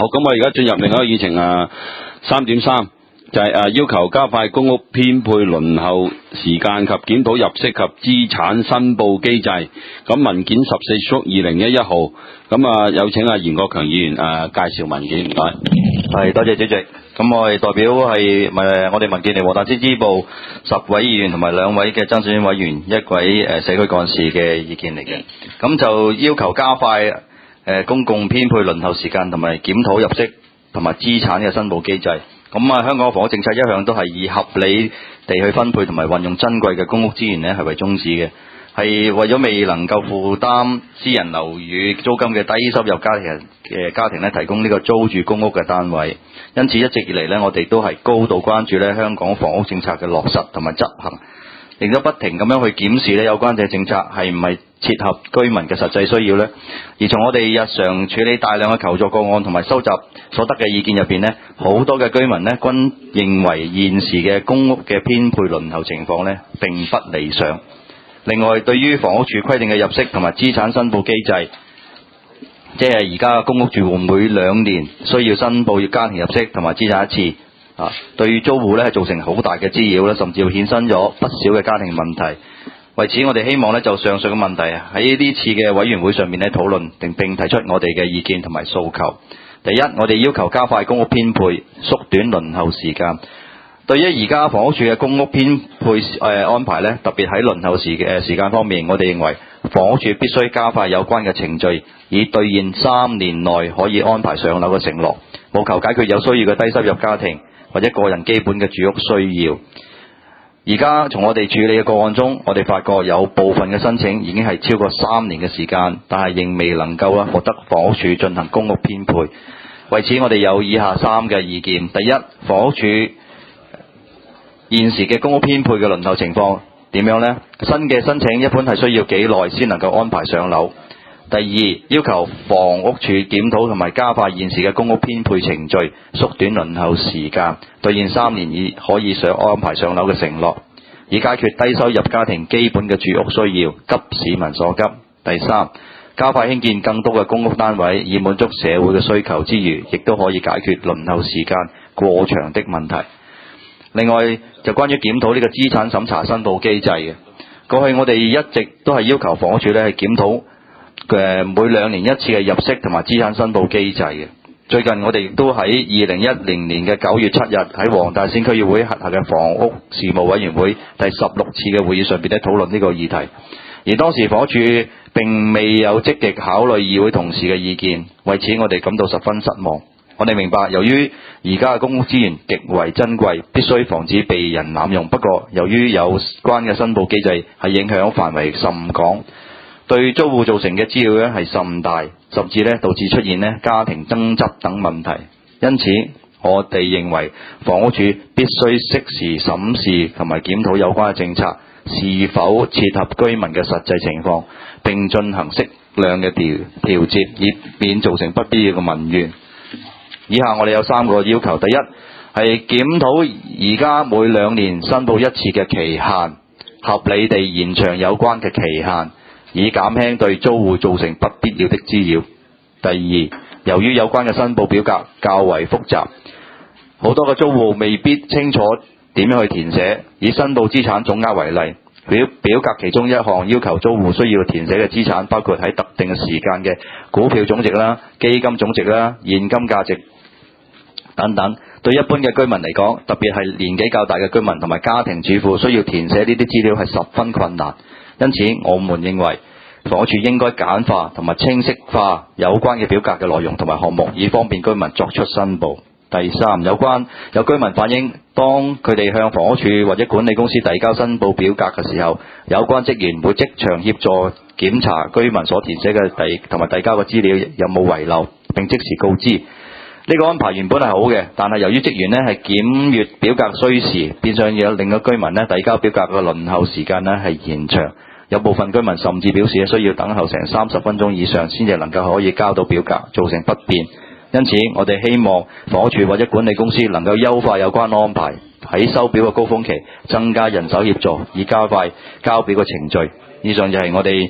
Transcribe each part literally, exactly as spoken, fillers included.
好，咁我而家進入另一個議程啊，三點三就係、是、誒要求加快公屋編配輪候時間及檢討入息及資產申報機制。咁文件十四叔二零一一號，咁啊有請阿袁國強議員誒、啊、介紹文件，唔該。 係，多謝主席。咁我哋代表係誒我哋民建聯黃大仙支部十位議員同埋兩位嘅增選委員，一位誒社區幹事嘅意見嚟嘅。咁就要求加快誒公共編配輪候時間同埋檢討入息同埋資產嘅申報機制。咁啊，香港嘅房屋政策一向都係以合理地去分配同埋運用珍貴嘅公屋資源呢係為宗旨嘅，係為咗未能夠負擔私人樓宇租金嘅低收入家庭嘅家庭呢提供呢個租住公屋嘅單位。因此一直以嚟呢，我哋都係高度關注呢香港房屋政策嘅落實同埋執行，亦都不停咁樣去檢視呢有關嘅政策係唔係切合居民嘅實際需要呢。而從我哋日常處理大量嘅求助個案同埋收集所得嘅意見入邊呢，好多嘅居民呢均認為現時嘅公屋嘅編配輪候情況呢並不理想。另外，對於房屋署規定嘅入息同埋資產申報機制，即係而家公屋住戶每兩年需要申報家庭入息同埋資產一次，啊，對租戶咧係造成好大嘅滋擾咧，甚至會衍生咗不少嘅家庭問題。為此，我哋希望咧就上述嘅問題喺呢次嘅委員會上面咧討論，並並提出我哋嘅意見同埋訴求。第一，我哋要求加快公屋編配，縮短輪候時間。對於而家房屋署嘅公屋編配誒、呃、安排咧，特別喺輪候時嘅、呃、時間方面，我哋認為房屋署必須加快有關嘅程序，以兌現三年內可以安排上樓嘅承諾，務求解決有需要嘅低收入家庭或者個人基本嘅住屋需要。而家從我哋處理嘅個案中，我哋發覺有部分嘅申請已經係超過三年嘅時間，但係仍未能夠啦獲得房屋署進行公屋編配。為此，我哋有以下三嘅意見：第一，房屋署現時嘅公屋編配嘅輪候情況點樣呢？新嘅申請一般係需要幾耐先能夠安排上樓？第二，要求房屋署檢討同埋加快現時嘅公屋編配程序，縮短輪候時間，兌現三年以可以上安排上樓嘅承諾，以解決低收入家庭基本嘅住屋需要，急市民所急。第三，加快興建更多嘅公屋單位，以滿足社會嘅需求之餘，亦都可以解決輪候時間過長的問題。另外，就關於檢討呢個資產審查申報機制嘅，過去我哋一直都係要求房屋署咧係檢討嘅每兩年一次嘅入息同埋資產申報機制嘅。最近我哋亦都喺二零一零年嘅九月七日喺黃大仙區議會轄下嘅房屋事務委員會第十六次嘅會議上邊咧討論呢個議題，而當時房屋署並未有積極考慮議會同事嘅意見，為此我哋感到十分失望。我哋明白，由於而家嘅公屋資源極為珍貴，必須防止被人濫用。不過，由於有關嘅申報機制係影響範圍甚廣，對租戶造成嘅滋擾咧係甚大，甚至咧導致出現咧家庭爭執等問題。因此，我哋認為房屋署必須適時審視同埋檢討有關嘅政策是否切合居民嘅實際情況，並進行適量嘅調調節，以免造成不必要嘅民怨。以下我哋有三個要求：第一，係檢討而家每兩年申報一次嘅期限，合理地延長有關嘅期限，以減輕對租戶造成不必要的滋擾。第二，由於有關嘅申報表格較為複雜，好多嘅租戶未必清楚點樣去填寫。以申報資產總額為例，表表格其中一項要求租戶需要填寫嘅資產，包括喺特定嘅時間嘅股票總值啦、基金總值啦、現金價值等等。對一般嘅居民嚟講，特別係年紀較大嘅居民同埋家庭主婦，需要填寫呢啲資料係十分困難。因此，我們認為房屋署應該簡化同埋清晰化有關嘅表格嘅內容同埋項目，以方便居民作出申報。第三，有關有居民反映，當佢哋向房屋署或者管理公司遞交申報表格嘅時候，有關職員會即場協助檢查居民所填寫嘅遞同埋遞交嘅資料有冇遺漏，並即時告知。呢個安排原本係好嘅，但係由於職員呢係檢閱表格需時，變相有令到居民呢遞交表格嘅輪候時間呢係延長。有部分居民甚至表示需要等候成三十分鐘以上先至能夠可以交到表格，造成不便。因此，我哋希望房屋署或者管理公司能夠優化有關安排，喺收表嘅高峰期增加人手協助，以加快交表嘅程序。以上就係我哋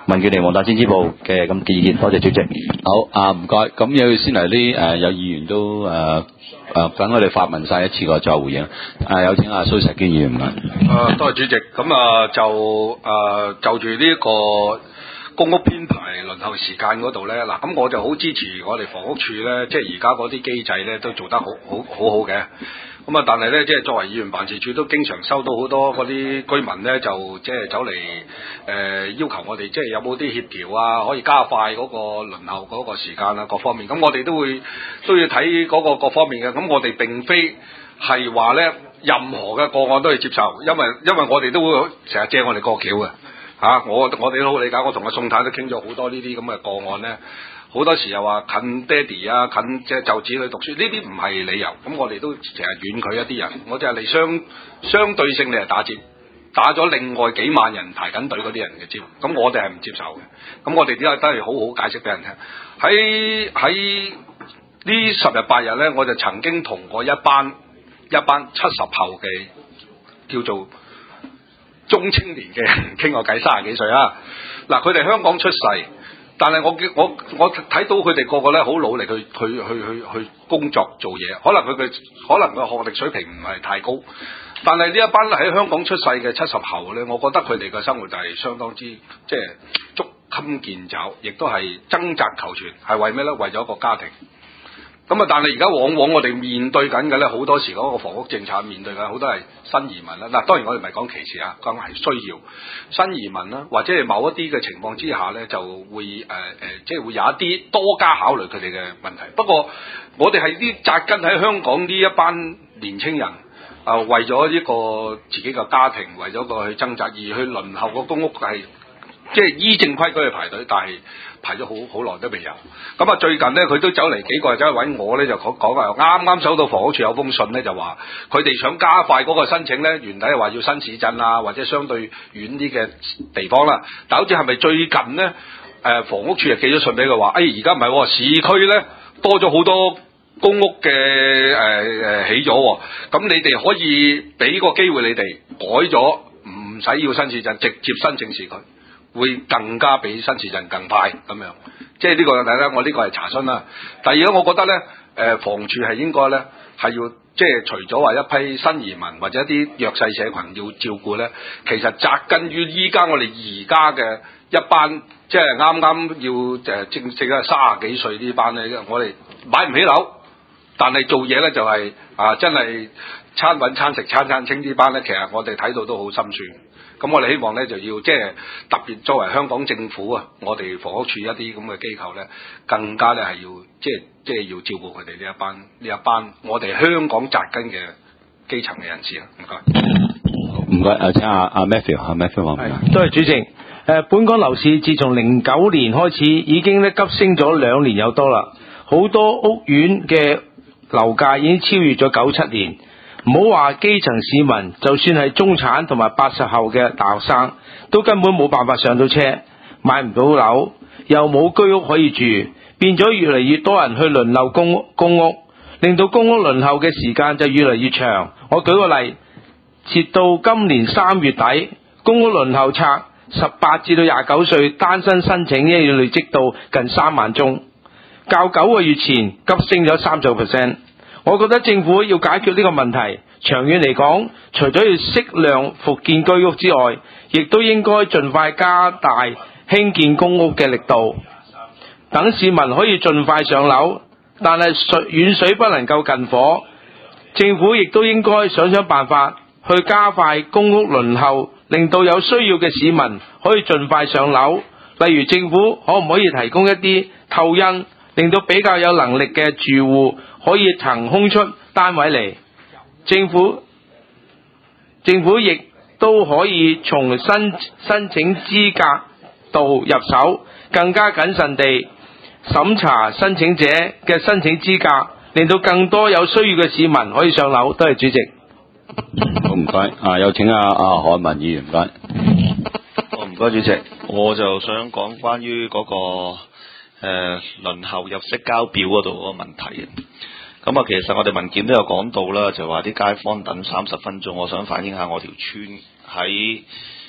民建聯黃大仙支部嘅咁嘅意見，多謝主席。 好啊，唔該。咁有先嚟啲誒有議員都誒誒等我哋發問晒一次過再回應。誒有請阿蘇石堅議員唔該。 誒多謝主席。咁啊就誒就住呢一個公屋編排輪候時間嗰度咧，嗱咁我就好支持我哋房屋處咧，即係而家嗰啲機制咧都做得好好好好嘅。咁啊，但係咧，即係作為議員辦事處，都經常收到好多嗰啲居民咧，就即係走嚟誒、呃、要求我哋，即係有冇啲協調啊，可以加快嗰個輪候嗰個時間啊，各方面。咁我哋都會都要睇嗰個各方面嘅。咁我哋並非係話咧，任何嘅個案都要接受，因為因為我哋都會成日借我哋過橋嘅嚇。我我哋都好理解，我同阿宋太都傾咗好多呢啲咁嘅個案咧。好多時又話近爹哋啊，近即係就子女讀書，呢啲唔係理由。咁我哋都成日婉拒一啲人，我就係嚟相相對性嚟打折，打咗另外幾萬人排緊隊嗰啲人嘅招。咁我哋係唔接受嘅。咁我哋點解都係好好解釋俾人聽？喺喺呢十日八日咧，我就曾經同過一班一班七十後嘅叫做中青年嘅人傾過偈，三十幾歲啊。嗱，佢哋香港出世。但係我我我睇到佢哋個個咧好努力去去去去去工作做嘢，可能佢嘅可能個學歷水平唔係太高，但係呢一班喺香港出世嘅七十後咧，我覺得佢哋嘅生活就係相當之即係捉襟見肘，亦都係掙扎求全，係為咩咧？為咗一個家庭。咁啊！但係而家往往我哋面對緊嘅咧，好多時嗰個房屋政策面對緊好多係新移民啦。嗱，當然我哋唔係講歧視啊，講係需要新移民啦，或者係某一啲嘅情況之下咧，就會誒誒、呃呃，即係會有一啲多加考慮佢哋嘅問題。不過我哋係啲紮根喺香港呢一班年青人啊、呃，為咗一個自己嘅家庭，為咗個去掙扎而去輪候個公屋係。即係依正規矩去排隊，但係排咗好好耐都未有。咁啊，最近咧佢都走嚟幾個，走嚟揾我咧就講講話，啱啱收到房屋處有封信咧，就話佢哋想加快嗰個申請咧，原底係話要新市鎮啊，或者相對遠啲嘅地方啦。但好似係咪最近咧？誒、呃，房屋處就寄咗信俾佢話，誒而家唔係市區咧多咗好多公屋嘅誒誒起咗，咁你哋可以俾個機會你哋改咗，唔使要新市鎮，直接申請市區。會更加比新市鎮更快咁樣，即係呢個第一，我呢個係查詢啦。第二咧，我覺得咧，誒、呃、房署係應該咧係要即係除咗話一批新移民或者一啲弱勢社群要照顧咧，其實紮根於依家我哋而家嘅一班即係啱啱要誒正正係卅幾歲呢班咧，我哋買唔起樓，但係做嘢咧就係、是、啊真係餐揾餐食餐餐清呢班咧，其實我哋睇到都好心酸。咁我哋希望咧就要即係特別作為香港政府啊，我哋房屋處一啲咁嘅機構咧，更加咧係要即係即係要照顧佢哋呢一班呢一班我哋香港紮根嘅基層嘅人士啊！唔該， 唔該，誒請阿阿 Matthew， 阿 Matthew 話唔該。 多謝主席。誒、呃，本港樓市自從零九年開始已經咧急升咗兩年有多啦，好多屋苑嘅樓價已經超越咗九七年。唔好話基層市民，就算係中產同埋八十後嘅大學生，都根本冇辦法上到車，買唔到樓，又冇居屋可以住，變咗越嚟越多人去輪候公屋，公屋令到公屋輪候嘅時間就越嚟越長。我舉個例，截到今年三月底，公屋輪候冊十八至到廿九歲單身申請咧，要累積到近三萬宗，較九個月前急升咗三十個 percent。我覺得政府要解決呢個問題，長遠嚟講，除咗要適量復建居屋之外，亦都應該盡快加大興建公屋嘅力度，等市民可以盡快上樓。但係水遠水不能夠近火，政府亦都應該想想辦法去加快公屋輪候，令到有需要嘅市民可以盡快上樓。例如政府可唔可以提供一啲透恩，令到比較有能力嘅住戶可以騰空出單位嚟，政府政府亦都可以從申申請資格度入手，更加謹慎地審查申請者嘅申請資格，令到更多有需要嘅市民可以上樓。多謝主席。 好唔該，啊有請阿阿何文議員唔該。 我唔該主席，我就想講關於嗰、那個。誒、呃、輪候入息交表嗰度嗰個問題嘅，咁啊其實我哋文件都有講到啦，就話啲街坊等三十分鐘，我想反映下我條村喺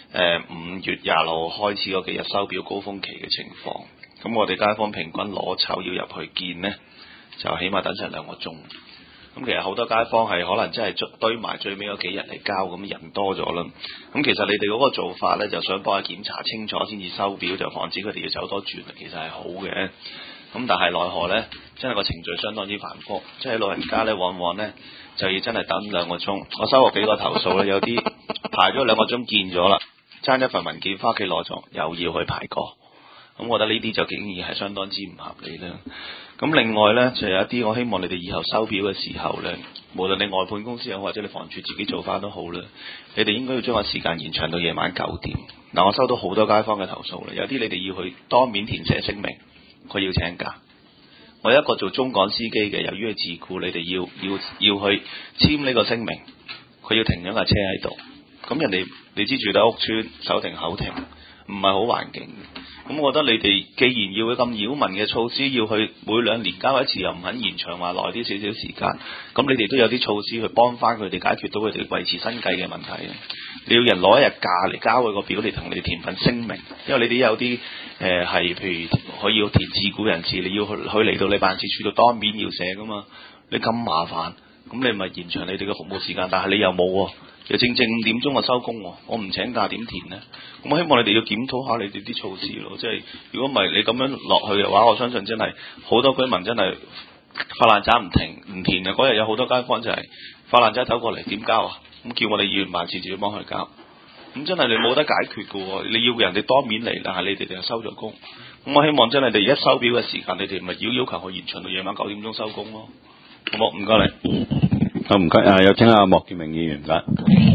誒五月廿六號開始嗰幾日收表高峰期嘅情況。咁我哋街坊平均攞籌要入去見呢，就起碼等成兩個鐘。咁其實好多街坊係可能真係堆埋最尾嗰幾日嚟交，咁人多咗啦。咁其實你哋嗰個做法呢，就想幫佢檢查清楚先至收表，就防止佢哋要走多轉，其實係好嘅。咁但係奈何呢，真係個程序相當之繁複，即係老人家呢，往往呢就要真係等兩個鐘。我收過幾個投訴呢，有啲排咗兩個鐘見咗啦，爭一份文件翻屋企攞咗，又要去排過。咁我覺得呢啲就竟然係相當之唔合理啦。咁另外呢，就有一啲我希望你哋以後收表嘅時候呢，無論你外判公司又好，或者你房署自己做翻都好啦，你哋應該要將個時間延長到夜晚九點。嗱，我收到好多街坊嘅投訴啦，有啲你哋要去當面填寫聲明，佢要請假。我有一個做中港司機嘅，由於佢自僱，你哋要要要去簽呢個聲明，佢要停咗架車喺度。咁人哋你知住喺屋村手停口停，唔係好環境。咁我覺得你哋既然要咁擾民嘅措施，要去每兩年交一次，又唔肯延長話耐啲少少時間，咁你哋都有啲措施去幫翻佢哋解決到佢哋維持生計嘅問題。你要人攞一日假嚟交佢個表嚟同你哋填份聲明，因為你哋有啲誒係譬如可以要填自僱人士，你要去去嚟到你辦事處度當面要寫噶嘛，你咁麻煩，咁你咪延長你哋嘅服務時間，但係你又冇喎。又正正五點鐘就收工喎，我唔請假點填呢？咁我希望你哋要檢討下你哋啲措施咯，即係如果唔係你咁樣落去嘅話，我相信真係好多居民真係發爛渣唔停唔填嘅。嗰日有好多街坊就係發爛渣走過嚟點交啊？咁叫我哋議員辦事自己幫佢交，咁真係你冇得解決嘅喎，你要人哋當面嚟，但係你哋就收咗工。咁我希望真係你哋一收表嘅時間，你哋咪要要求佢延長到夜晚九點鐘收工咯。好冇？唔該你。 好唔該，誒有請阿莫建明議員㗎。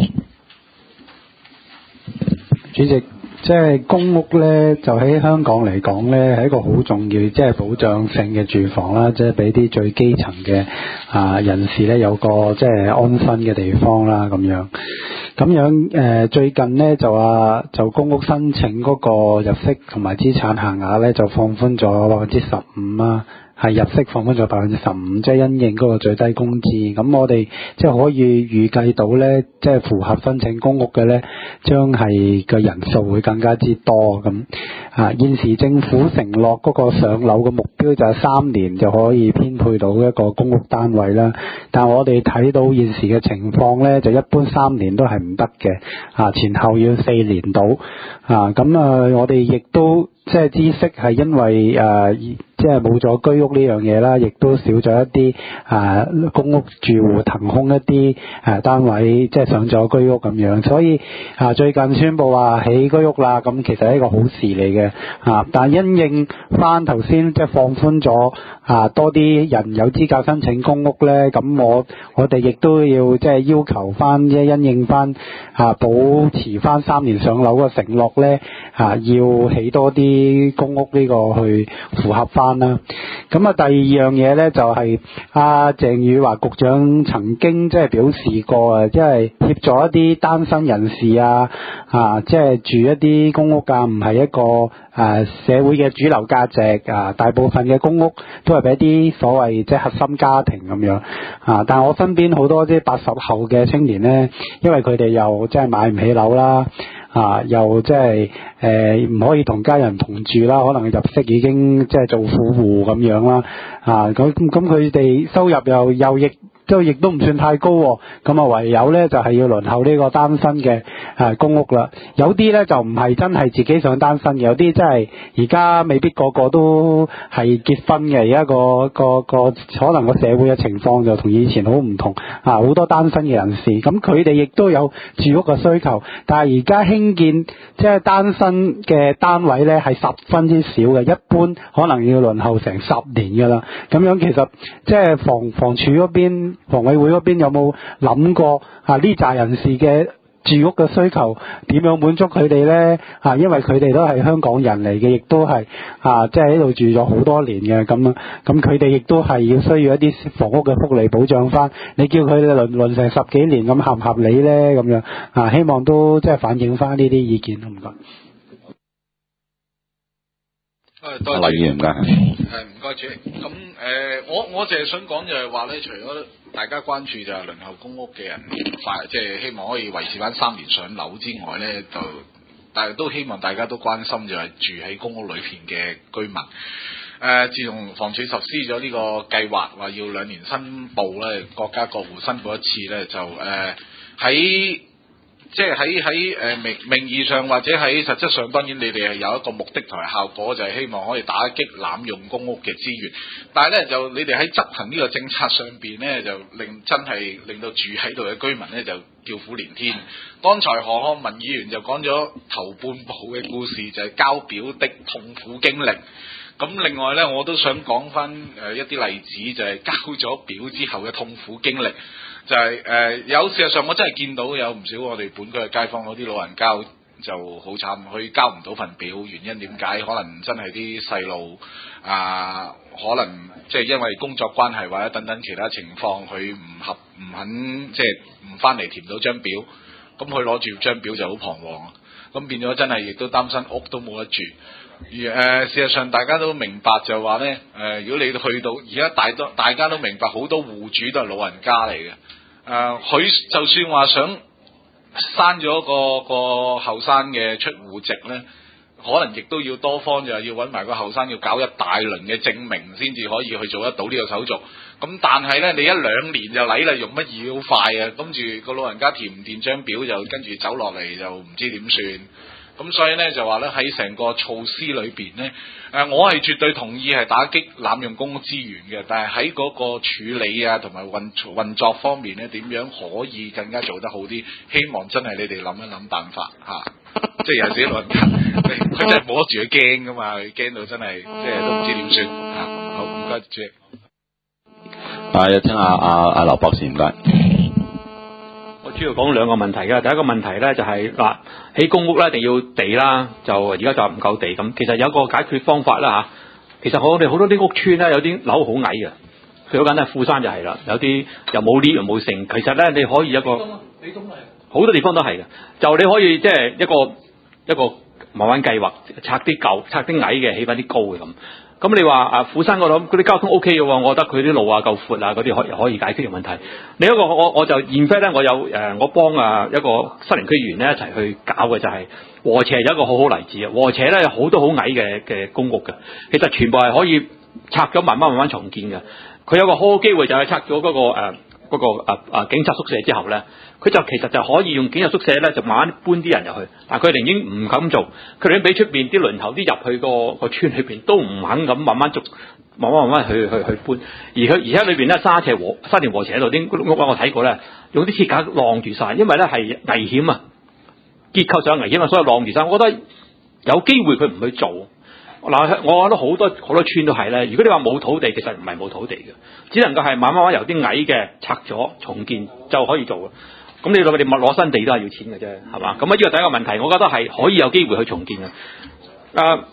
主席，即係公屋咧，就喺香港嚟講咧，係一個好重要，即係保障性嘅住房啦，即係俾啲最基層嘅啊人士咧有個即係安身嘅地方啦，咁樣。咁樣誒、呃，最近咧就話就公屋申請嗰個入息同埋資產限額咧就放寬咗百分之十五啦。係入息放寬咗百分之十五，即係因應嗰個最低工資。咁我哋即係可以預計到咧，即係符合申請公屋嘅咧，將係個人數會更加之多咁。啊，現時政府承諾嗰個上樓嘅目標就係三年就可以編配到一個公屋單位啦。但我哋睇到現時嘅情況咧，就一般三年都係唔得嘅。啊，前後要四年到。啊，咁啊，我哋亦都即係知悉係因為誒。啊即係冇咗居屋呢樣嘢啦，亦都少咗一啲啊公屋住戶騰空一啲啊單位，即係上咗居屋咁樣。所以啊最近宣布話起居屋啦，咁其實係一個好事嚟嘅啊。但係因應翻頭先即係放寬咗啊多啲人有資格申請公屋咧，咁我我哋亦都要即係要求翻即係因應翻啊保持翻三年上樓嘅承諾咧啊，要起多啲公屋呢個去符合翻。咁啊，第二樣嘢咧就係阿鄭宇華局長曾經即係表示過啊，即係協助一啲單身人士啊，啊，即係住一啲公屋啊，唔係一個誒社會嘅主流價值啊，大部分嘅公屋都係俾一啲所謂即係核心家庭咁樣啊。但係我身邊好多啲八十後嘅青年咧，因為佢哋又即係買唔起樓啦。啊，又即係誒唔可以同家人同住啦，可能入息已經即係做富戶咁樣啦。啊，咁咁佢哋收入又又亦都亦都唔算太高喎。咁啊唯有咧就係、是、要輪候呢個單身嘅啊公屋啦。有啲咧就唔係真係自己想單身嘅，有啲真係而家未必個個都係結婚嘅。而家個個個可能個社會嘅情況就同以前好唔同啊，好多單身嘅人士，咁佢哋亦都有住屋嘅需求，但係而家興建即係單身嘅單位咧係十分之少嘅，一般可能要輪候成十年㗎啦。咁樣其實即係房房署嗰邊、房委會嗰邊有冇諗過啊呢紮人士嘅住屋嘅需求點樣滿足佢哋呢？啊，因為佢哋都係香港人嚟嘅，亦都係啊，即係喺度住咗好多年嘅咁啊，咁佢哋亦都係要需要一啲房屋嘅福利保障翻。你叫佢哋輪輪成十幾年咁合唔合理呢？咁樣啊，希望都即係反映翻呢啲意見，唔該。 誒，多謝議員㗎，係唔該主席。咁誒、呃，我我淨係想講就係話咧，除咗大家關注就係輪候公屋嘅人快，即係希望可以維持翻三年上樓之外咧，就但係都希望大家都關心就係住喺公屋裏邊嘅居民。誒、呃，自從房署實施咗呢個計劃，話要兩年申報咧，各家各戶申報一次咧，就誒喺。呃即係喺喺誒名名義上或者喺實質上，當然你哋係有一個目的同埋效果，就係、是、希望可以打擊濫用公屋嘅資源。但係咧，就你哋喺執行呢個政策上邊咧，就令真係令到住喺度嘅居民咧就叫苦連天。剛才何漢文議員就講咗頭半部嘅故事，就係、是、交表的痛苦經歷。咁另外咧，我都想講翻誒一啲例子，就係、是、交咗表之後嘅痛苦經歷。就係、是、誒、呃、有事實上我真係見到有唔少我哋本區嘅街坊嗰啲老人家就好慘，佢交唔到份表，原因點解？可能真係啲細路啊，可能即係因為工作關係或者等等其他情況，佢唔合唔肯即係唔翻嚟填到張表，咁佢攞住張表就好彷徨，咁變咗真係亦都擔心屋都冇得住。而誒、呃、事實上大家都明白就話咧誒，如果你去到而家大多大家都明白，好多戶主都係老人家嚟嘅。誒、呃，佢就算話想刪咗個個後生嘅出戶籍咧，可能亦都要多方就係要揾埋個後生要搞一大輪嘅證明先至可以去做得到呢個手續。咁但係咧，你一兩年就嚟啦，用乜嘢好快啊？跟住個老人家填唔填張表就跟住走落嚟就唔知點算。咁所以咧就話咧喺成個措施裏邊咧，誒、呃、我係絕對同意係打擊濫用公屋資源嘅，但係喺嗰個處理啊同埋運運作方面咧，點樣可以更加做得好啲？希望真係你哋諗一諗辦法嚇、啊，即係有時啲老人家佢真係冇得住，佢驚噶嘛，佢驚到真係即係都唔知點算嚇。好，唔該主席。 啊，有請阿阿阿劉博士唔該。 我主要講兩個問題嘅，第一個問題咧就係、是、嗱，起公屋咧一定要地啦，就而家就唔夠地咁。其實有一個解決方法啦嚇，其實我哋好多啲屋邨咧有啲樓好矮嘅，佢好簡單，富山就係啦，有啲又冇 lift 又冇剩。其實咧你可以一個，好多地方都係嘅，就你可以即係一個一個慢慢計劃，拆啲舊、拆啲矮嘅，起翻啲高嘅咁。咁你話啊，富山嗰度嗰啲交通 O K 嘅喎，我覺得佢啲路啊夠闊啊，嗰啲可以可以解決嘅問題。另一個我我就現飛咧，我有誒、呃，我幫啊一個新寧區議員咧一齊去搞嘅就係禾輋有一個好好例子啊。禾輋咧有好多好矮嘅嘅公屋嘅，其實全部係可以拆咗慢慢慢慢重建嘅。佢有個好好機會就係拆咗嗰、嗰個誒嗰、呃嗰個啊啊警察宿舍之後咧，佢就其實就可以用警察宿舍咧就慢慢搬啲人入去，但係佢哋已經唔敢做，佢哋已經俾出邊啲輪頭啲入去個個村裏邊都唔肯咁慢慢逐慢慢慢慢去去去搬，而佢而家裏邊咧沙輋禾沙田禾輋喺度啲屋我睇過咧，用啲鐵架晾住晒，因為咧係危險啊，結構上危險啊，所以晾住晒。我覺得有機會佢唔去做。嗱，我覺得好多好多村都係咧。如果你話冇土地，其實唔係冇土地嘅，只能夠係慢慢慢由啲矮嘅拆咗重建就可以做嘅。咁你攞佢哋攞新地都係要錢嘅啫，係嘛？咁啊，呢個第一個問題，我覺得係可以有機會去重建嘅。啊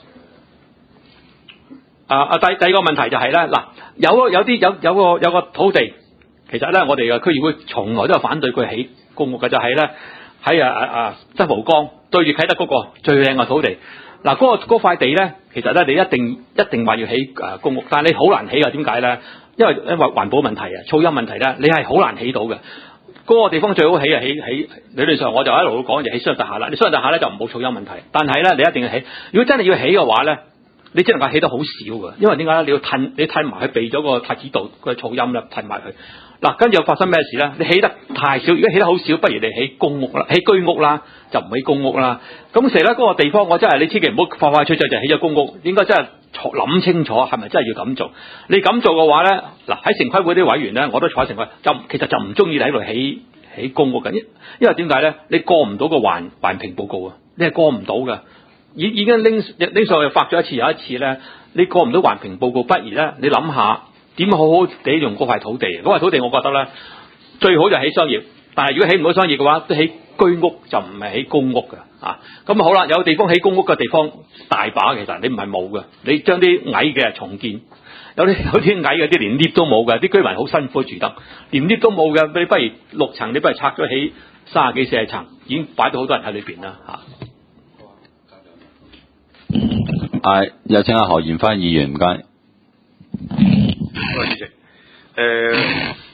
啊啊！第第二個問題就係咧，嗱，有有啲有有個有個土地，其實咧我哋嘅區議會從來都有反對佢起公屋嘅，就係咧喺啊啊啊新蒲崗對住啟德嗰個最靚嘅土地。嗱，嗰個嗰塊地咧，其實咧你一定一定話要起誒公屋，但係你好難起啊！點解咧？因為因為環保問題啊、噪音問題咧，你係好難起到嘅。嗰個地方最好起啊，起起理論上我就一路講就起商業大廈啦。你商業大廈咧就冇噪音問題，但係咧你一定要起。如果真係要起嘅話咧，你只能夠起得好少嘅，因為點解咧？你要褪你褪埋去避咗個太子道個噪音啦，褪埋去。嗱，跟住又發生咩事咧？你起得太少，如果起得好少，不如你起公屋啦，起居屋啦，就唔起公屋啦。咁成日咧嗰個地方，我真係你千祈唔好快快脆脆就起咗公屋，應該真係諗清楚係咪真係要咁做。你咁做嘅話咧，嗱喺城規會啲委員咧，我都坐喺城規，就其實就唔中意你喺度起起公屋嘅，因因為點解咧？你過唔到個環環評報告啊，你係過唔到嘅。已已經拎拎上去發咗一次又一次咧，你過唔到環評報告，不如咧你諗下點好好地用嗰塊土地。嗰塊土地我覺得咧最好就起商業，但係如果起唔到商業嘅話，都起居屋就唔係起公屋嘅啊。咁好啦，有地方起公屋嘅地方大把，其實你唔係冇嘅，你將啲矮嘅重建，有啲有啲矮嘅啲連 lift 都冇嘅，啲居民好辛苦住得，連 lift 都冇嘅，你不如六層，你不如拆咗起三十幾四十層，已經擺到好多人喺裏邊啦嚇。 啊，有請阿何賢輝議員，唔該。 多謝主席。誒，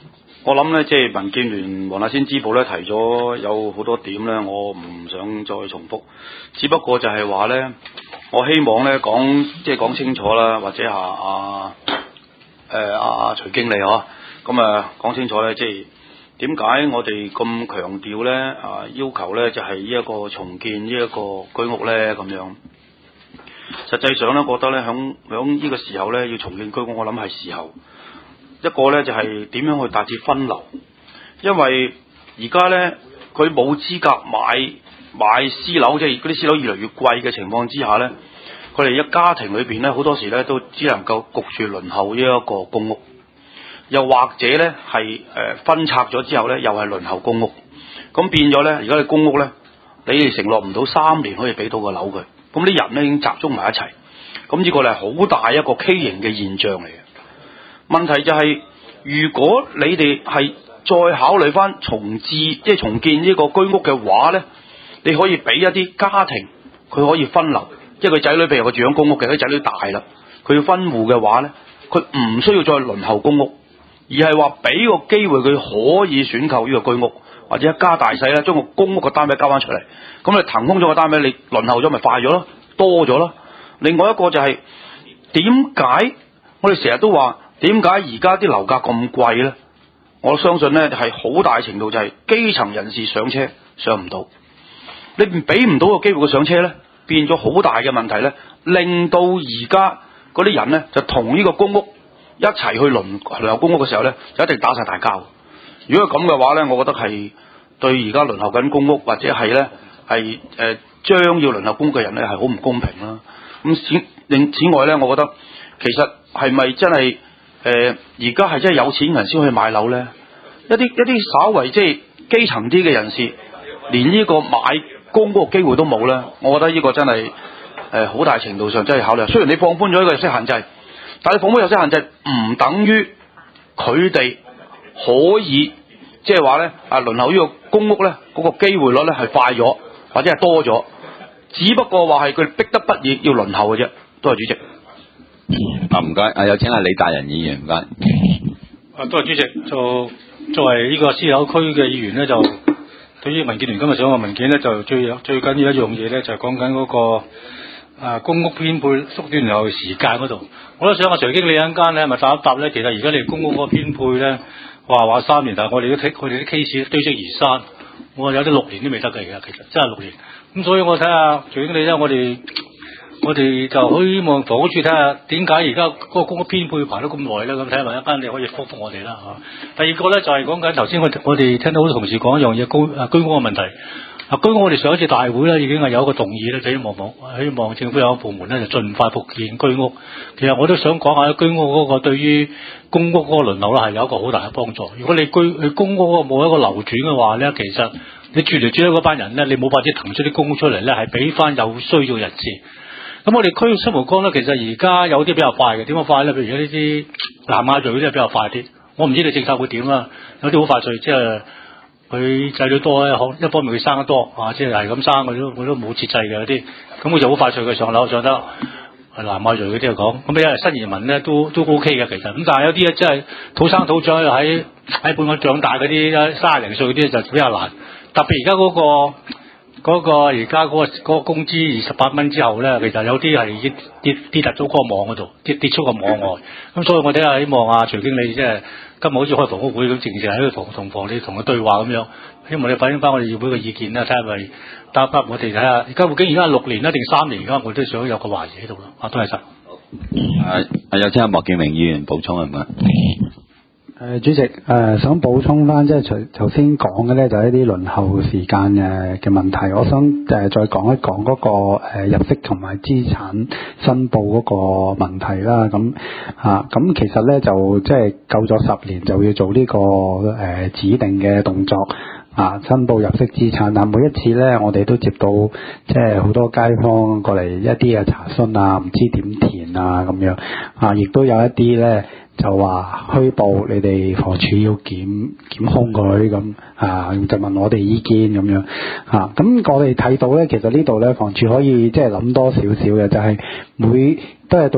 我諗咧，即係民建聯黃大仙支部咧提咗有好多點咧，我唔想再重複，只不過就係話咧，我希望咧講即係講清楚啦，或者下阿誒阿徐經理嗬，咁啊講清楚咧，即係點解我哋咁強調咧啊要求咧就係呢一個重建呢一個居屋咧咁樣。實際上咧，覺得咧響響呢個時候咧要重建居屋，我諗係時候。一個咧就係點樣去達至分流，因為而家咧佢冇資格買買私樓，即係嗰啲私樓越嚟越貴嘅情況之下咧，佢哋一家庭裏邊咧好多時咧都只能夠焗住輪候呢一個公屋，又或者咧係誒分拆咗之後咧又係輪候公屋，咁變咗咧而家嘅公屋咧，你哋承諾唔到三年可以俾到個樓佢，咁啲人咧已經集中埋一齊，咁呢個咧係好大一個畸形嘅現象嚟嘅。問題就係、是，如果你哋係再考慮翻重置，即係重建呢個居屋嘅話咧，你可以俾一啲家庭佢可以分流，即係佢仔女譬如佢住響公屋嘅，佢仔女大啦，佢要分戶嘅話咧，佢唔需要再輪候公屋，而係話俾個機會佢可以選購呢個居屋，或者一家大細咧將個公屋嘅單位交翻出嚟，咁你騰空咗個單位，你輪候咗咪快咗咯，多咗咯。另外一個就係點解我哋成日都話？點解而家啲樓價咁貴咧？我相信咧係好大程度就係基層人士上車上唔到，你唔俾唔到個機會佢上車咧，變咗好大嘅問題咧，令到而家嗰啲人咧就同呢個公屋一齊去輪輪候公屋嘅時候咧，就一定打晒大交。如果咁嘅話咧，我覺得係對而家輪候緊公屋或者係咧係誒將要輪候公屋嘅人咧係好唔公平啦。咁此另此外咧，我覺得其實係咪真係？誒，而家係真係有錢人先可以買樓咧，一啲一啲稍為即係基層啲嘅人士，連呢個買公屋嘅機會都冇咧，我覺得呢個真係誒好大程度上真係考慮。雖然你放寬咗呢個入息限制，但係放寬入息限制唔等於佢哋可以即係話咧啊輪候呢個公屋咧嗰、那個機會率咧係快咗或者係多咗，只不過話係佢逼得不已要輪候嘅啫。多謝主席。 啊，唔該，啊有請阿李達仁議員，唔該。 啊，多謝主席。就作為呢個私樓區嘅議員咧，就對於民建聯今日上嘅文件咧，就最最緊要一樣嘢咧，就係講緊嗰個啊公屋編配縮短然後時間嗰度。我都想阿徐經理一陣間咧，咪答一答咧。其實而家你公屋嗰個編配咧，話話三年，但係我哋都睇佢哋啲 case 堆積如山，我有啲六年都未得嘅，而家其實真係六年。咁所以我睇下徐經理咧，我哋。我哋就希望房屋處睇下點解而家嗰個公屋編配排咗咁耐咧，咁睇下一間你可以覆覆我哋啦嚇。第二個咧就係講緊頭先我我哋聽到好多同事講一樣嘢，居啊居屋嘅問題。啊居屋我哋上一次大會咧已經係有一個動議咧，就希望房希望政府有個部門咧就盡快復建居屋。其實我都想講下居屋嗰個對於公屋嗰個輪流咧係有一個好大嘅幫助。如果你居你公屋冇一個流轉嘅話咧，其實你住嚟住去嗰班人咧，你冇法子騰出啲公屋出嚟咧，係俾翻有需要人士。咁我哋區新蒲崗咧，其實而家有啲比較快嘅，點樣快咧？譬如呢啲南亞裔嗰啲係比較快啲。我唔知你政策會點啦。有啲好快脆，即係佢仔女多咧，好一方面佢生得多啊，即係係咁生，佢都佢都冇節制嘅嗰啲。咁佢就好快脆嘅上樓上得。南亞裔嗰啲嚟講，咁因為新移民咧都都 OK 嘅其實。咁但係有啲咧即係土生土長喺喺本港長大嗰啲三十零歲嗰啲就比較難。特別而家嗰個。嗰個而家嗰個嗰個工資二十八蚊之後咧，其實有啲係已經跌跌突咗個網嗰度，跌跌出個網外。咁所以我哋係希望啊徐經理即係今日好似開房屋會咁，正正喺度同同房你同佢對話咁樣，希望你反映翻我哋議會嘅意見啦，睇下咪答答我哋睇下。而家究竟而家係六年啦定三年？而家我都想有個懷疑喺度咯。啊，多謝晒。 啊啊，有請阿莫建明議員補充係咪？ 誒主席誒、呃、想補充翻，即係除頭先講嘅咧，就係一啲輪候時間嘅嘅問題。我想誒、呃、再講一講嗰、那個、呃、入息同埋資產申報嗰個問題啦。咁啊咁其實咧就即係夠咗十年就要做呢、這個誒、呃、指定嘅動作啊，申報入息資產。但每一次咧，我哋都接到即係好多街坊過嚟一啲嘅查詢啊，唔知點填啊咁樣啊，亦都有一啲咧。就話虛報，你哋房署要檢檢控佢咁啊，就問我哋意見咁樣啊。咁我哋睇到咧，其實呢度咧房署可以即係諗多少少嘅，就係、是、每都係到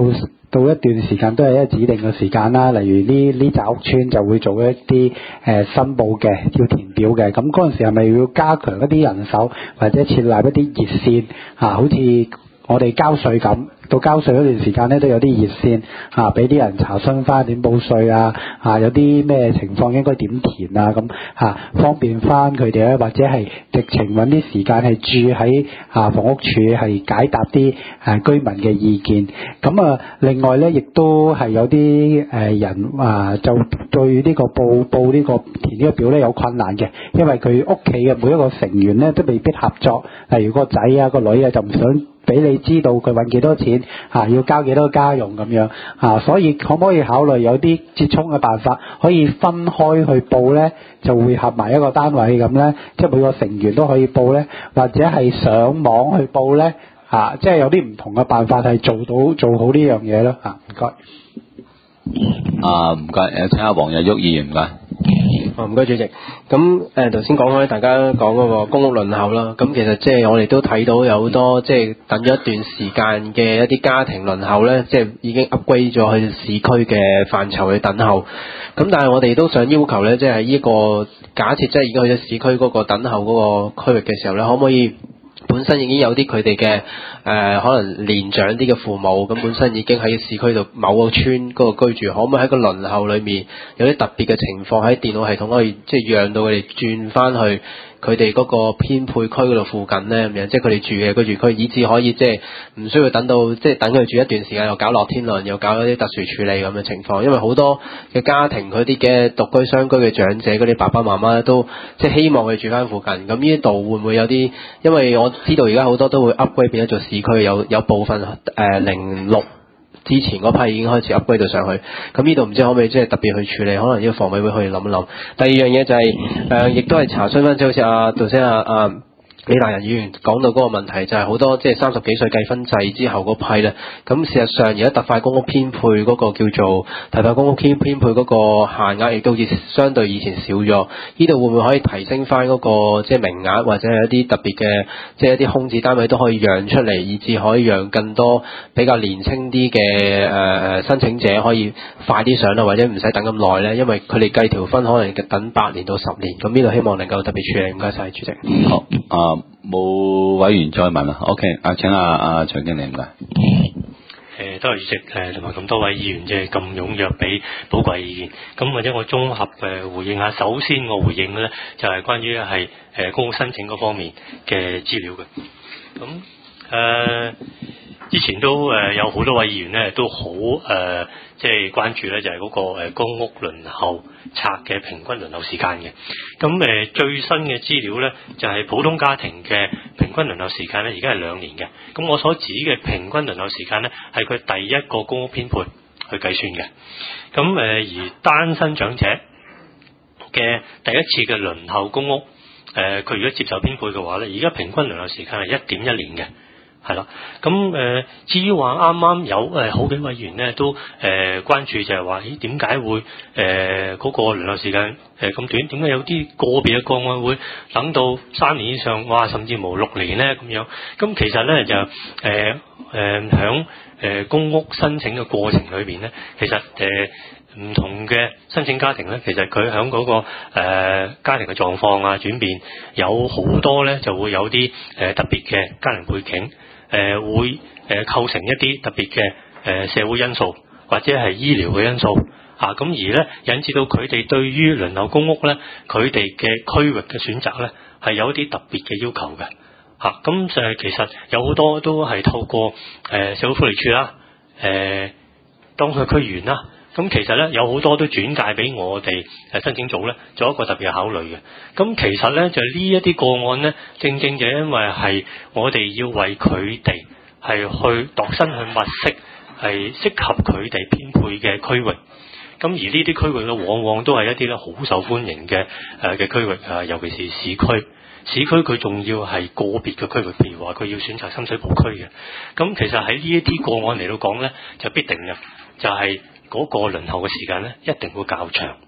到一段時間都係一個指定嘅時間啦，例如呢呢紮屋村就會做一啲誒、呃、申報嘅要填表嘅，咁嗰陣時係咪要加強一啲人手，或者設立一啲熱線啊？好似我哋交稅咁，到交稅嗰段時間咧都有啲熱線啊，俾啲人查詢翻點報稅啊，啊有啲咩情況應該點填啊，咁啊方便翻佢哋咧，或者係直情揾啲時間係住喺啊房屋署係解答啲誒、啊、居民嘅意見。咁啊另外咧亦都係有啲誒、呃、人啊就對呢個報報呢個填呢個表咧有困難嘅，因為佢屋企嘅每一個成員咧都未必合作，例如個仔啊個女啊就唔想俾你知道佢揾幾多錢啊，要交幾多家用咁樣啊，所以可唔可以考慮有啲折衷嘅辦法，可以分開去報呢？就會合埋一個單位咁呢？即係每個成員都可以報呢？或者係上網去報呢？啊，即係有啲唔同嘅辦法係做到做好呢樣嘢咯啊，唔該。 啊，唔該，誒請下黃日旭議員唔該。 哦，唔該主席。咁誒頭先講開，大家講嗰個公屋輪候啦。咁其實即係我哋都睇到有好多即係等咗一段時間嘅一啲家庭輪候咧，即係已經 upgrade 咗去市區嘅範疇去等候。咁但係我哋都想要求咧，即係呢個假設即係已經去咗市區嗰個等候嗰個區域嘅時候咧，可唔可以本身已經有啲佢哋嘅誒可能年長啲嘅父母，咁本身已經喺市區度某個村嗰度居住，可唔可以喺個輪候裏面有啲特別嘅情況喺電腦系統可以即係讓到佢哋轉翻去佢哋嗰個編配區嗰度附近咧，咁樣即係佢哋住嘅居住區，以至可以即係唔需要等到即係等佢住一段時間，又搞落天輪，又搞一啲特殊處理咁嘅情況。因為好多嘅家庭佢啲嘅獨居雙居嘅長者，嗰啲爸爸媽媽都即係希望佢住翻附近。咁呢度會唔會有啲？因為我知道而家好多都會 upgrade 變咗做市區，有有部分誒零六。之前嗰批已經開始 upgrade 到上去，咁呢度唔知可唔可以即係特別去處理，可能呢個房委會可以諗一諗。第二樣嘢就係、是、誒，亦、呃、都係查詢翻，即係好似阿頭先阿阿李大仁議員講到嗰個問題，就係、是、好多即係三十幾歲計分制之後嗰批咧，咁事實上而家特快公屋編配嗰個叫做特快公屋編編配嗰個限額，亦都好似相對以前少咗。呢度會唔會可以提升翻嗰個即係名額，或者係一啲特別嘅即係一啲空置單位都可以讓出嚟，以至可以讓更多比較年輕啲嘅誒誒申請者可以快啲上啦，或者唔使等咁耐咧？因為佢哋計條分可能等八年到十年，咁呢度希望能夠特別處理。唔該晒，主席。 好啊。冇委員再問啦 ，OK， 啊請阿阿徐經理唔該。 誒，多謝主席誒，同埋咁多位議員即係咁踴躍俾寶貴意見。咁或者我綜合誒回應下，首先我回應嘅咧就係關於係誒公屋申請嗰方面嘅資料嘅。咁誒、呃、之前都誒有好多位議員咧都好誒即係關注咧就係嗰個誒公屋輪候冊嘅平均輪候時間嘅。咁誒最新嘅資料咧就係普通家庭嘅平均輪候時間咧而家係兩年嘅。咁我所指嘅平均輪候時間咧係佢第一個公屋編配去計算嘅。咁誒而單身長者嘅第一次嘅輪候公屋誒佢如果接受編配嘅話咧，而家平均輪候時間係一點一年嘅。係啦，咁誒、呃、至於話啱啱有誒、呃、好幾位議員咧都誒、呃、關注就係話，咦點解會誒嗰、呃那個輪候時間誒咁短？點解有啲個別嘅個案會等到三年以上，哇甚至無六年咧咁樣？咁其實咧就誒誒響誒公屋申請嘅過程裏邊咧，其實誒唔、呃、同嘅申請家庭咧，其實佢響嗰個誒、呃、家庭嘅狀況啊轉變有好多咧，就會有啲誒、呃、特別嘅家庭背景。誒、呃、會誒、呃、構成一啲特別嘅誒、呃、社會因素或者係醫療嘅因素啊，咁而咧引致到佢哋對於輪候公屋咧，佢哋嘅區域嘅選擇咧係有一啲特別嘅要求嘅嚇。咁、啊、就係其實有好多都係透過誒、呃、社會福利署啦、誒、呃、當區區員啦，咁、啊、其實咧有好多都轉介俾我哋誒申請組咧做一個特別嘅考慮嘅。咁其實咧就呢一啲個案咧，正正就因為係我哋要為佢哋係去度身去物色係適合佢哋編配嘅區域。咁而呢啲區域咧，往往都係一啲咧好受歡迎嘅誒嘅區域啊，尤其是市區。市區佢仲要係個別嘅區域，譬如話佢要選擇深水埗區嘅。咁其實喺呢一啲個案嚟到講咧，就必定嘅就係、是、嗰個輪候嘅時間咧，一定會較長。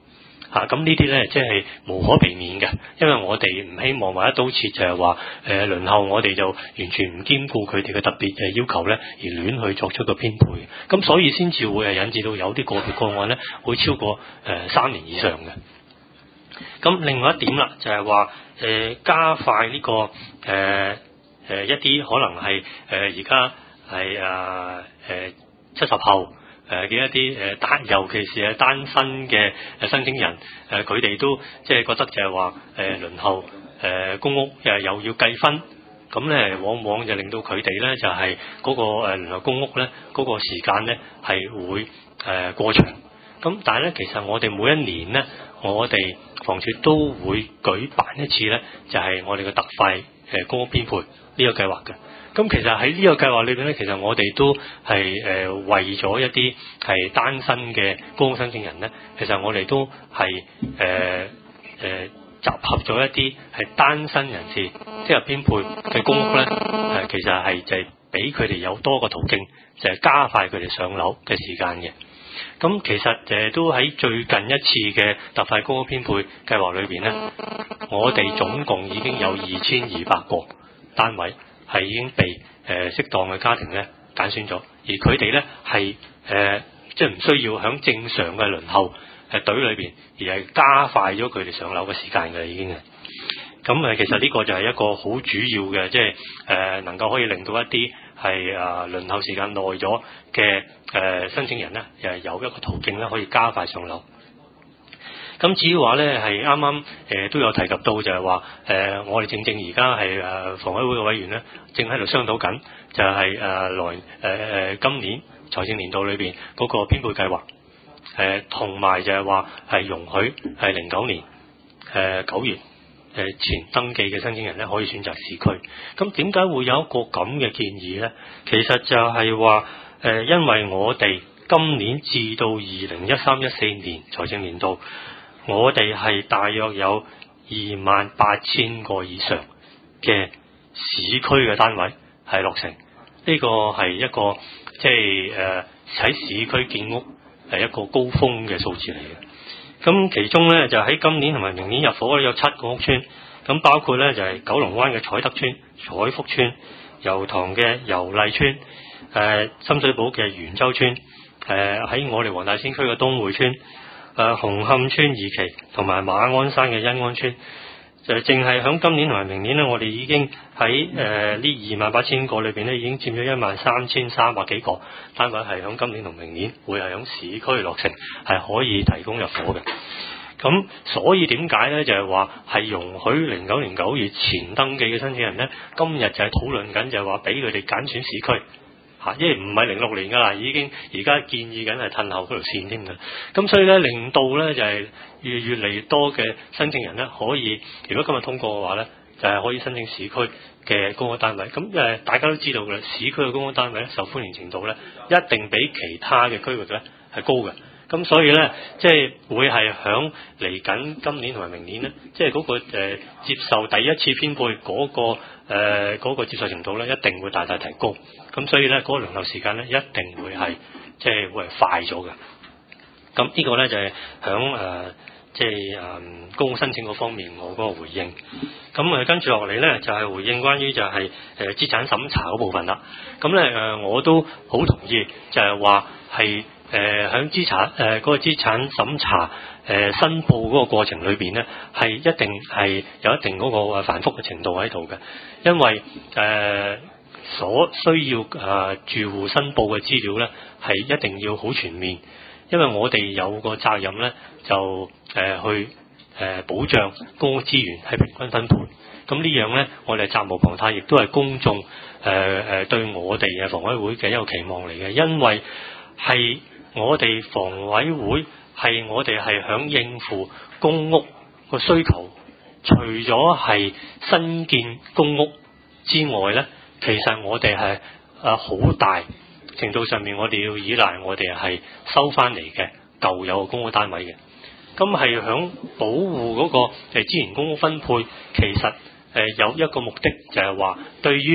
嚇，咁呢啲咧即係無可避免嘅，因為我哋唔希望話一刀切就係話誒輪候我哋就完全唔兼顧佢哋嘅特別誒要求咧，而亂去作出個編配，咁所以先至會係引致到有啲個別個案咧會超過誒、呃、三年以上嘅。咁另外一點啦，就係話誒加快呢、這個誒誒、呃呃、一啲可能係誒而家係啊誒七十後誒嘅一啲誒單，尤其是係單身嘅誒申請人誒，佢、呃、哋都即係覺得就係話誒輪候誒、呃、公屋又又要計分，咁咧往往就令到佢哋咧就係、是、嗰、那個誒輪候公屋咧嗰、那個時間咧係會誒、呃、過長。咁但係咧，其實我哋每一年咧，我哋房署都會舉辦一次咧，就係、是、我哋嘅特快誒公屋編配呢個計劃嘅。咁其實喺呢個計劃裏邊咧，其實我哋都係誒、呃、為咗一啲係單身嘅公屋申請人咧，其實我哋都係誒誒集合咗一啲係單身人士，即係編配嘅公屋咧，誒、呃、其實係就係俾佢哋有多個途徑，就係、是、加快佢哋上樓嘅時間嘅。咁其實誒都喺最近一次嘅特快公屋編配計劃裏邊咧，我哋總共已經有二千二百個單位係已經被誒適當嘅家庭咧揀選咗，而佢哋咧係誒即係唔需要響正常嘅輪候誒隊裏邊，而係加快咗佢哋上樓嘅時間嘅已經係。咁誒其實呢個就係一個好主要嘅，即係誒能夠可以令到一啲係啊輪候時間耐咗嘅誒申請人咧，誒有一個途徑咧可以加快上樓。咁至於話咧係啱啱誒都有提及到就係話誒我哋正正而家係誒房委會嘅委員咧，正喺度商討緊，就係誒來誒誒今年財政年度裏邊嗰個編配計劃，誒同埋就係話係容許係零九年誒九月誒前登記嘅申請人咧可以選擇市區。咁點解會有一個咁嘅建議咧？其實就係話誒因為我哋今年至到二零一三一四年財政年度，我哋係大約有二萬八千個以上嘅市區嘅單位係落成，呢、這個係一個即係誒喺市區建屋係一個高峰嘅數字嚟嘅。咁其中咧就喺今年同埋明年入伙咧有七個屋邨，咁包括咧就係、是、九龍灣嘅彩德邨、彩福邨、油塘嘅油麗邨、誒、呃、深水埗嘅元洲邨、誒、呃、喺我哋黃大仙區嘅東匯邨、誒、呃、紅磡邨二期同埋馬鞍山嘅欣安邨，就淨係響今年同埋明年咧，我哋已經喺誒呢二萬八千個裏邊咧，已經佔咗一萬三千三百幾個單位係響今年同明年會係響市區落成，係可以提供入伙嘅。咁所以點解咧？就係話係容許零九年九月前登記嘅申請人咧，今日就係討論緊，就係話俾佢哋揀選市區。嚇，因為唔係零六年㗎啦，已經而家建議緊係褪後嗰條線添㗎。咁所以咧，令到咧就係越越嚟越多嘅申請人咧，可以如果今日通過嘅話咧，就係、是、可以申請市區嘅公屋單位。咁誒，大家都知道嘅啦，市區嘅公屋單位咧，受歡迎程度咧，一定比其他嘅區域咧係高嘅。咁所以咧，即係會係響嚟緊今年同埋明年咧，即係嗰個、呃、接受第一次編配嗰、嗰個誒嗰、呃嗰個接受程度咧，一定會大大提高。咁所以咧，嗰、嗰個輪候時間咧，一定會係即係會係快咗嘅。咁呢個咧就係響誒即係誒公屋申請嗰方面我嗰個回應。咁誒跟住落嚟咧，就係、係、回應關於就係誒資產審查嗰部分啦。咁咧誒我都好同意，就係話係。誒喺資產誒嗰個資產審查誒申報嗰個過程裏邊咧，係一定係有一定嗰個繁複嘅程度喺度嘅，因為誒所需要誒住戶申報嘅資料咧係一定要好全面，因為我哋有個責任咧就誒去誒保障公屋資源係平均分配，咁呢樣咧我哋責無旁貸，亦都係公眾誒誒對我哋嘅房委會嘅一個期望嚟嘅，因為係。我哋房委會係我哋係響應付公屋個需求，除咗係新建公屋之外咧，其實我哋係誒好大程度上面，我哋要依賴我哋係收翻嚟嘅舊有嘅公屋單位嘅。咁係響保護嗰個誒資源公屋分配，其實誒有一個目的就係話，對於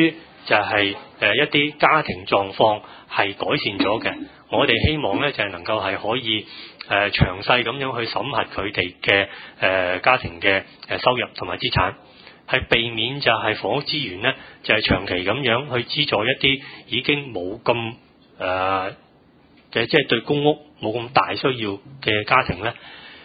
就係、是呃、一啲家庭狀況係改善咗嘅，我哋希望咧就係、是、能夠係可以誒、呃、詳細咁樣去審核佢哋嘅誒家庭嘅誒收入同埋資產，係避免就係房屋資源咧就係、是、長期咁樣去資助一啲已經冇咁誒嘅即係對公屋冇咁大需要嘅家庭咧，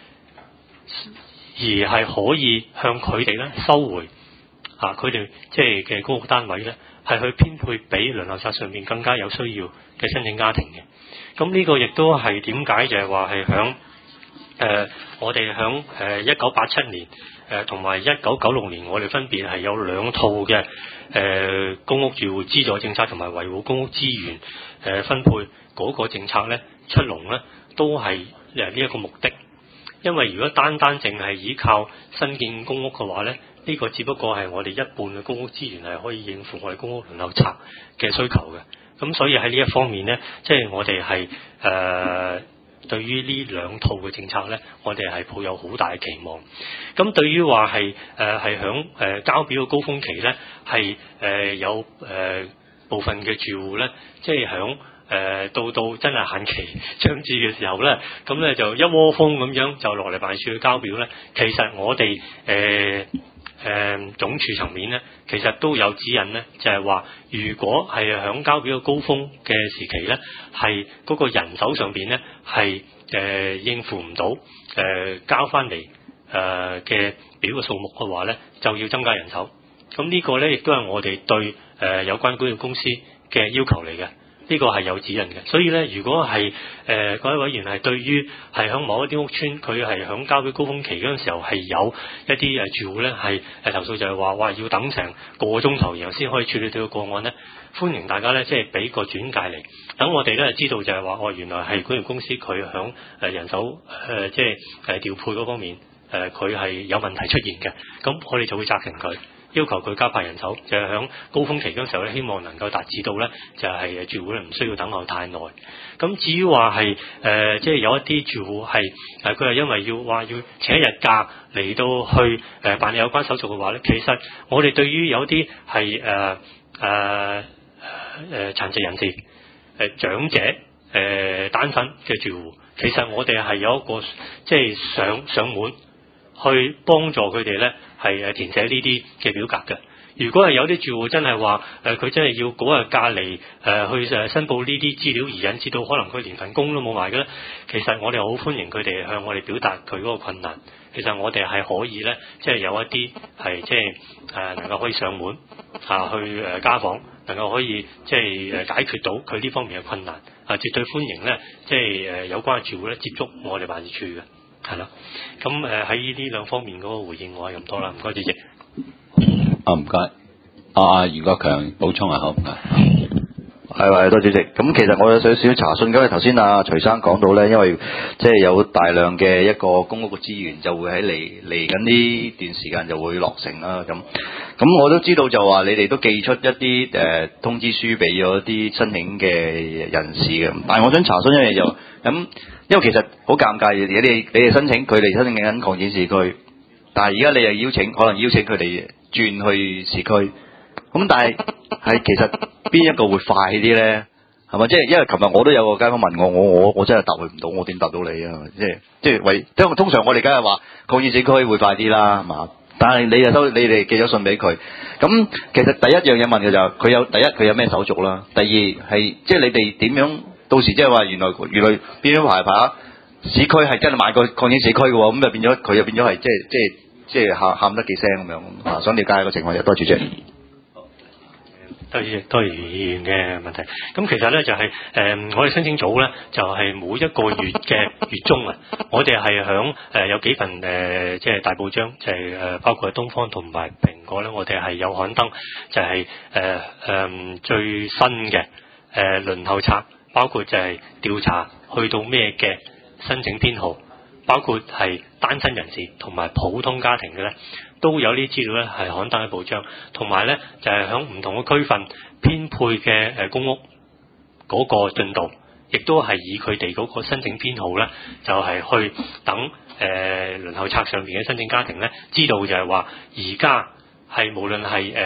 而係可以向佢哋咧收回啊佢哋即係嘅公屋單位咧，係去編配俾輪候冊上面更加有需要嘅申請家庭嘅。咁呢個亦都係點解就係話係響誒我哋響誒一九八七年誒同埋一九九六年，我哋分別係有兩套嘅誒、呃、公屋住戶資助政策同埋維護公屋資源誒、呃、分配嗰個政策咧出籠咧，都係誒呢一個目的。因為如果單單淨係依靠新建公屋嘅話咧，呢、這個只不過係我哋一半嘅公屋資源係可以應付我哋公屋輪候冊嘅需求嘅。咁所以喺呢一方面咧，即係我哋係誒對於呢兩套嘅政策咧，我哋係抱有好大嘅期望。咁對於話係誒係響誒交表嘅高峰期咧，係誒、呃、有誒、呃、部分嘅住戶咧，即係響誒到到真係限期將至嘅時候咧，咁咧就一窩蜂咁樣就落嚟辦事處去交表咧。其實我哋誒誒總署層面咧，其實都有指引咧，就係話如果係響交表嘅高峰嘅時期咧，係嗰個人手上邊咧係誒應付唔到誒交翻嚟誒嘅表嘅數目嘅話咧，就要增加人手。咁呢個咧亦都係我哋對誒有關管理公司嘅要求嚟嘅。呢個係有指引嘅，所以咧，如果係誒各位委員係對於係響某一啲屋邨，佢係響交表高峰期嗰陣時候係有一啲誒住戶咧係誒投訴，就係話哇要等成個鐘頭然後先可以處理到個個案咧，歡迎大家咧即係俾個轉介嚟，等我哋咧知道就係話哦原來係管理公司佢響誒人手誒即係誒調配嗰方面誒佢係有問題出現嘅，咁我哋就會責成佢。要求佢加派人手，就係、是、響高峰期嗰時候咧，希望能夠達至到咧，就係、是、住戶咧唔需要等候太耐。咁至於話係誒，即係有一啲住戶係誒，佢、呃、係因為要話要請一日假嚟到去誒、呃、辦理有關手續嘅話咧，其實我哋對於有啲係誒誒誒殘疾人士、誒、呃、長者、誒、呃、單身嘅住戶，其實我哋係有一個即係上上門去幫助佢哋咧。係誒填寫呢啲嘅表格嘅。如果係有啲住戶真係話誒佢真係要嗰日假嚟誒去誒申報呢啲資料，而引致到可能佢連份工都冇埋嘅咧，其實我哋好歡迎佢哋向我哋表達佢嗰個困難。其實我哋係可以咧，即係有一啲係即係誒能夠可以上門啊去誒家訪，能夠可以即係誒解決到佢呢方面嘅困難啊，絕對歡迎咧，即係誒有關嘅住戶咧接觸我哋辦事處嘅。係咯，咁誒喺呢兩方面嗰個回應我係咁多啦，唔該主席。 啊唔該，啊啊袁國強補充下好唔該。 係係多謝主席。咁其實我有少少查詢，因為頭先阿徐生講到咧，因為即係有大量嘅一個公屋嘅資源就會喺嚟嚟緊呢段時間就會落成啦。咁咁我都知道就話你哋都寄出一啲誒、呃、通知書俾咗一啲申請嘅人士嘅，但係我想查詢一樣嘢就咁。因為其實好尷尬嘅，你哋你哋申請佢哋申請緊擴展市區，但係而家你又邀請，可能邀請佢哋轉去市區，咁但係係其實邊一個會快啲咧？係嘛？即係因為琴日我都有個街坊問我，我我我真係答佢唔到，我點答到你啊？即係即係為，因為通常我哋梗係話擴展市區會快啲啦，係嘛？但係你又收，你哋寄咗信俾佢，咁其實第一樣嘢問嘅就係、是、佢有第一佢有咩手續啦，第二係即係你哋點樣？到時即係話原來原來變咗排排市區係真係買個擴展市區嘅喎，咁就變咗佢又變咗係即係即係即係喊喊得幾聲咁樣啊！想了解個情況，多謝主席。 多謝多謝議員嘅問題。咁其實咧就係、是、誒、呃、我哋申請組咧就係、是、每一個月嘅月中啊，我哋係響誒有幾份誒即係大報章，就係、是、誒包括東方同埋蘋果咧，我哋係有刊登就係誒誒最新嘅誒輪候冊。包括就係調查去到咩嘅申請編號，包括係單身人士同埋普通家庭嘅咧，都有呢啲資料咧係刊登喺報章，同埋咧就係響唔同嘅區份編配嘅誒公屋嗰個進度，亦都係以佢哋嗰個申請編號咧，就係、是、去等誒、呃、輪候冊上邊嘅申請家庭咧，知道就係話而家係無論係誒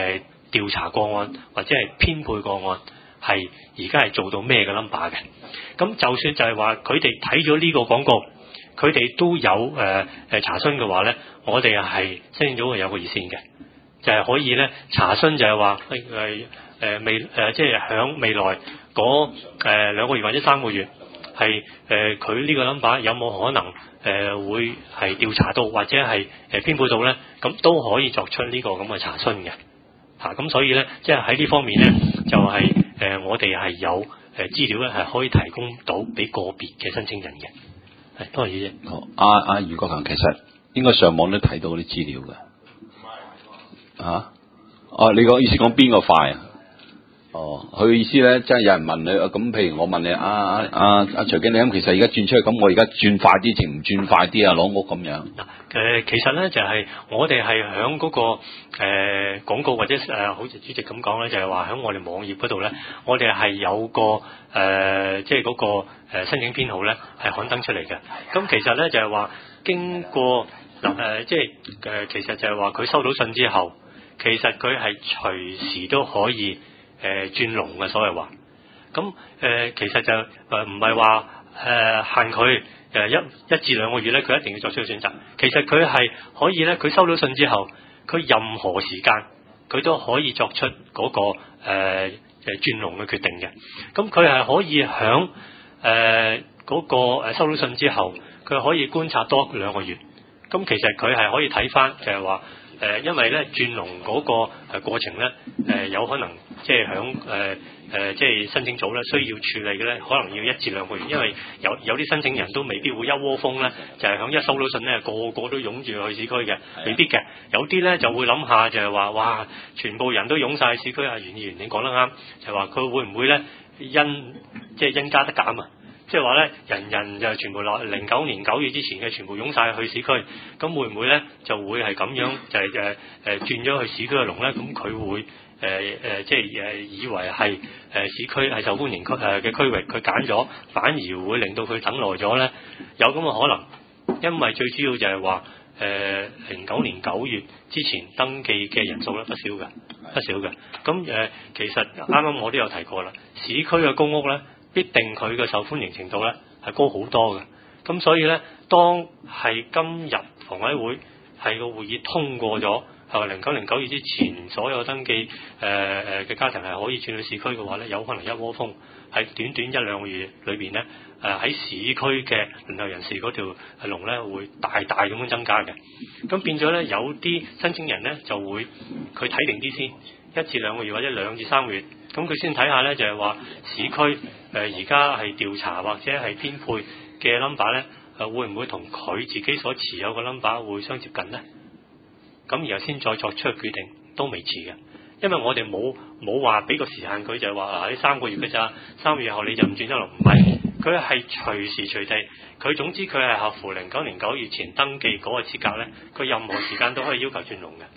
調查個案或者係編配個案係而家係做到咩嘅 number 嘅。咁就算就係話佢哋睇咗呢個廣告，佢哋都有誒誒、呃、查詢嘅話咧，我哋係申請組係有個熱線嘅，就係、是、可以咧查詢就係話誒誒未誒即係響未來嗰誒兩個月或者三個月係誒佢呢個 number 有冇可能誒、呃、會係調查到或者係誒編配到咧，咁都可以作出呢個咁嘅查詢嘅嚇。咁、啊、所以咧，即係喺呢方面咧，就係、是、誒、呃、我哋係有誒資料咧係可以提供到俾個別嘅申請人嘅。係，多謝主席。 好，阿阿余國強其實應該上網都睇到啲資料嘅。啊？哦，你個意思講邊個快啊？哦，佢嘅意思咧，即係有人問你，咁譬如我問你，阿阿阿阿徐經理，咁其實而家轉出去，咁我而家轉快啲定唔轉快啲啊？攞屋咁樣。 嗱，誒其實咧就係、是、我哋係響嗰個誒、呃、廣告或者誒、呃、好似主席咁講咧，就係話響我哋網頁嗰度咧，我哋係有個誒、呃、即係嗰個誒申請編號咧係刊登出嚟嘅。咁其實咧就係話經過嗱誒、呃、即係誒、呃、其實就係話佢收到信之後，其實佢係隨時都可以。誒、呃、轉龍嘅所謂話，咁誒、呃、其實就誒唔係話誒限佢誒一一至兩個月咧，佢一定要作出選擇。其實佢係可以咧，佢收到信之後，佢任何時間佢都可以作出嗰、那個誒誒、呃、轉龍嘅決定嘅。咁佢係可以響誒嗰個誒收到信之後，佢可以觀察多兩個月。咁其實佢係可以睇返就係話。誒、呃，因為咧轉龍嗰個誒過程咧，誒、呃、有可能即係響誒誒即係申請組咧需要處理嘅咧，可能要一至兩個月，因為有有啲申請人都未必會一窩蜂咧，就係、是、響一收到信咧，個個都湧住去市區嘅，未必嘅。有啲咧就會諗下就係話，哇，全部人都湧晒市區啊！袁議員你講得啱，就係話佢會唔會咧因即係因加得減啊？即係話咧，人人就全部落零九年九月之前嘅全部湧晒去市區，咁會唔會咧就會係咁樣就係誒誒轉咗去市區嘅龍咧？咁佢會誒誒、呃、即係誒、呃、以為係誒、呃、市區係受歡迎區誒嘅區域，佢揀咗，反而會令到佢等耐咗咧？有咁嘅可能，因為最主要就係話誒零九年九月之前登記嘅人數咧不少嘅，不少嘅。咁誒、呃、其實啱啱我都有提過啦，市區嘅公屋咧。必定佢嘅受歡迎程度咧係高好多嘅，咁所以咧，當係今日房委會係個會議通過咗，係話零九年九月之前所有登記誒誒嘅家庭係可以轉去市區嘅話咧，有可能一窩蜂喺短短一兩個月裏邊咧，誒、呃、喺市區嘅輪候人士嗰條龍咧會大大咁樣增加嘅，咁變咗咧有啲申請人咧就會佢睇定啲先，一至兩個月或者兩至三個月。咁佢先睇下咧，就係話市區誒而家係調查或者係編配嘅 number 咧，誒會唔會同佢自己所持有嘅 number 會相接近咧？咁然後先再作出決定都未遲嘅，因為我哋冇冇話俾個時限佢，就係話嗱呢三個月嘅咋，三個月後你就唔轉一龍，唔係，佢係隨時隨地，佢總之佢係合乎零九年九月前登記嗰個資格咧，佢任何時間都可以要求轉龍嘅。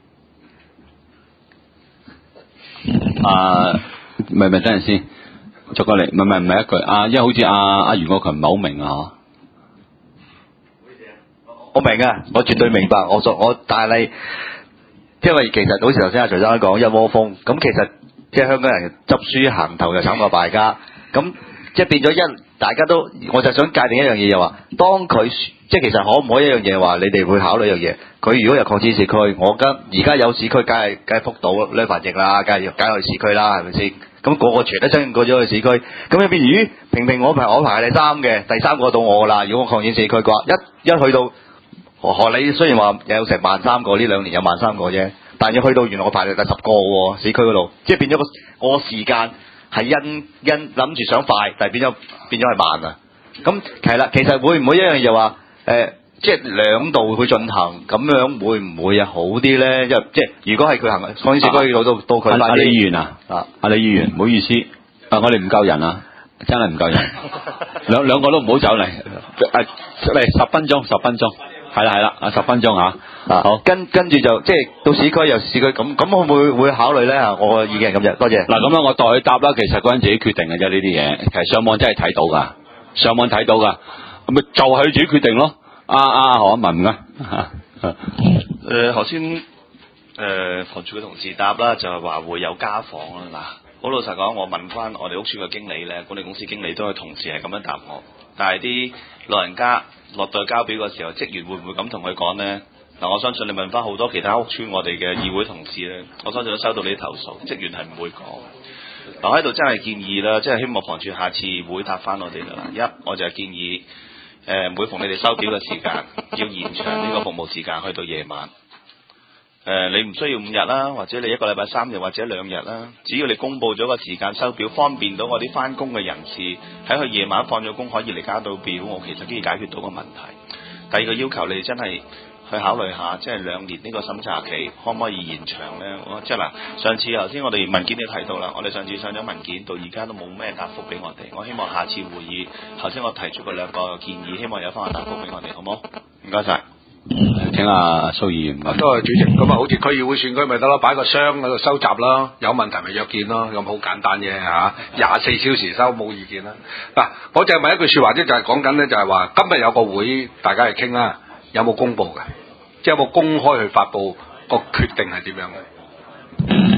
啊，唔係唔係，等陣先，逐過嚟，唔係唔係唔係一句，啊，因為好似阿阿袁國強唔係好明啊， 我明啊，我絕對明白，我所我但係，因為其實好似頭先阿徐生講一窩蜂，咁其實即係香港人執輸行頭就慘過敗家，咁即係變咗一大家都，我就想界定一樣嘢就話，當佢即係其實可唔可以一樣嘢話，你哋會考慮一樣嘢，佢如果有擴展市區，我而而家有市區，梗係梗係福島呢份翼啦，梗係要梗係去市區啦，係咪先？咁、那個個全都升過咗去市區，咁一邊咦？平平我排我排係第三嘅，第三個到我啦。如果我擴展市區嘅話，一一去到何你雖然話有成萬三個，呢兩年有萬三個啫，但係要去到原來我排第十個喎，市區嗰度，即係變咗個個時間係因因諗住想快，但係變咗變咗係慢啊。咁係啦，其實會唔會一樣嘢話誒？即係兩度去進行，咁樣會唔會啊好啲咧？即係即係，如果係佢行擴展市區到到到佢快啲。阿李議員啊，啊阿李議員，唔好意思，啊我哋唔夠人啊，真係唔夠人，兩兩個都唔好走嚟，誒嚟十分鐘，十分鐘，係啦係啦，啊十分鐘嚇，啊好，跟跟住就即係到市區又市區，咁咁會唔會會考慮咧？我意見係咁啫，多謝。嗱咁樣我代佢答啦，其實嗰人自己決定嘅啫，呢啲嘢其實上網真係睇到噶，上網睇到噶，咁咪就係佢自己決定咯。啊啊何一文啊， 誒頭先誒房署嘅同事答啦，就係話會有家訪啦。嗱，好老實講，我問翻我哋屋邨嘅經理咧，管理公司經理都係同事係咁樣答我。但係啲老人家落袋交表嘅時候，職員會唔會咁同佢講呢？嗱，我相信你問翻好多其他屋邨我哋嘅議會同事咧，我相信都收到你啲投訴，職員係唔會講。嗱，我喺度真係建議啦，即係希望房署下次會答翻我哋㗎啦。一，我就係建議誒、呃，每逢你哋收表嘅時間，要延長呢個服務時間去到夜晚。誒、呃，你唔需要五日啦，或者你一個禮拜三日或者兩日啦，只要你公佈咗個時間收表，方便到我啲翻工嘅人士喺佢夜晚放咗工可以嚟交到表，我其實都要解決到個問題。第二個要求，你哋真係去考慮下，即係兩年呢個審查期可唔可以延長呢？我即係嗱，上次頭先我哋文件都提到啦，我哋上次上咗文件到而家都冇咩答覆俾我哋，我希望下次會議頭先我提出過兩個建議，希望有翻個答覆俾我哋，好唔好？唔該晒。 請阿蘇議員。 多謝主席。咁啊，好似區議會選舉咪得咯，擺個箱喺度收集咯，有問題咪約見咯，咁好簡單嘅嚇，廿四小時收冇意見啦。嗱，我淨係問一句説話啫，就係講緊咧，就係話今日有個會，大家嚟傾啦，有冇公佈嘅？即係有冇公開去發布個決定係點樣嘅？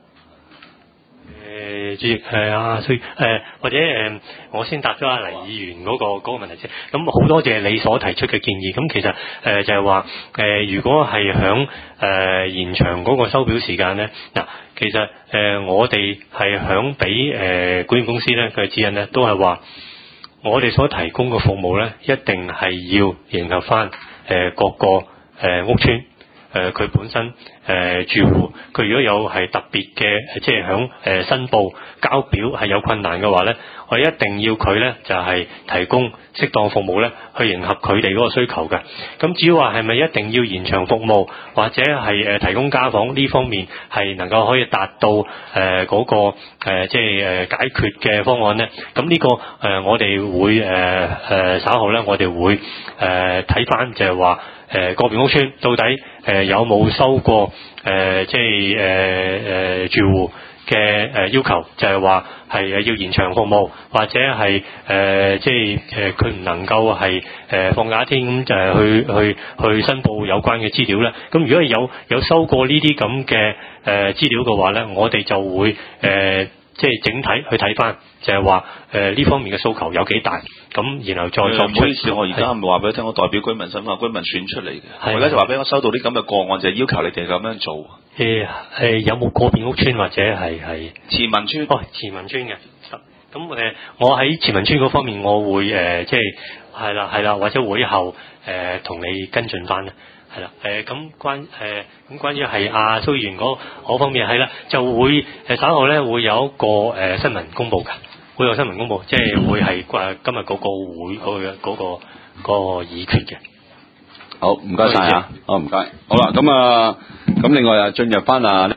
誒，主席係啊，所以誒或者誒、呃，我先答咗阿黎議員嗰、那個嗰、那個問題先。咁好多謝你所提出嘅建議。咁其實誒、呃、就係話誒，如果係響誒延長嗰個收表時間咧，嗱，其實誒、呃、我哋係響俾誒管理公司咧嘅指引咧，都係話我哋所提供嘅服務咧，一定係要迎合翻誒各個誒、呃、屋邨。誒佢、呃、本身誒、呃、住戶，佢如果有係特別嘅，即係響誒申報交表係有困難嘅話咧，我一定要佢咧就係、是、提供適當服務咧，去迎合佢哋嗰個需求嘅。咁至於話係咪一定要延長服務，或者係誒提供家訪呢方面係能夠可以達到誒嗰、呃那個、呃、即係誒解決嘅方案咧？咁呢、這個誒、呃、我哋會誒誒、呃、稍後咧，我哋會誒睇翻就係話。誒、呃、個別屋邨到底誒、呃、有冇收過誒、呃、即係誒誒住戶嘅誒要求，就係話係要延長服務，或者係誒、呃、即係誒佢唔能夠係誒、呃、放假一天咁就係去去去申報有關嘅資料咧。咁如果係有有收過呢啲咁嘅誒資料嘅話咧，我哋就會誒。呃即係整體去睇翻，就係話誒呢方面嘅訴求有幾大，咁然後再作出。唔好意思，我而家係咪話俾你聽？我代表居民身份，居民選出嚟嘅。我而家就話俾我收到啲咁嘅個案，就係要求你哋咁樣做。誒誒、呃呃，有冇個別屋邨或者係係慈民邨？哦，慈民邨嘅。咁誒、呃，我喺慈民邨嗰方面，我會誒、呃、即係係啦係啦，或者會後誒同、呃、你跟進翻咧。係啦，誒咁、呃、關誒咁、呃、關於係阿蘇議員嗰嗰方面係啦，就會誒稍後咧會有一個誒、呃、新聞公佈㗎，會有新聞公佈，即係會係誒今日嗰個會嗰、嗰個嗰、嗰個嗰、嗰個議決嘅。 好，唔該晒啊，好唔該，好啦，咁啊，咁另外啊進入翻啊。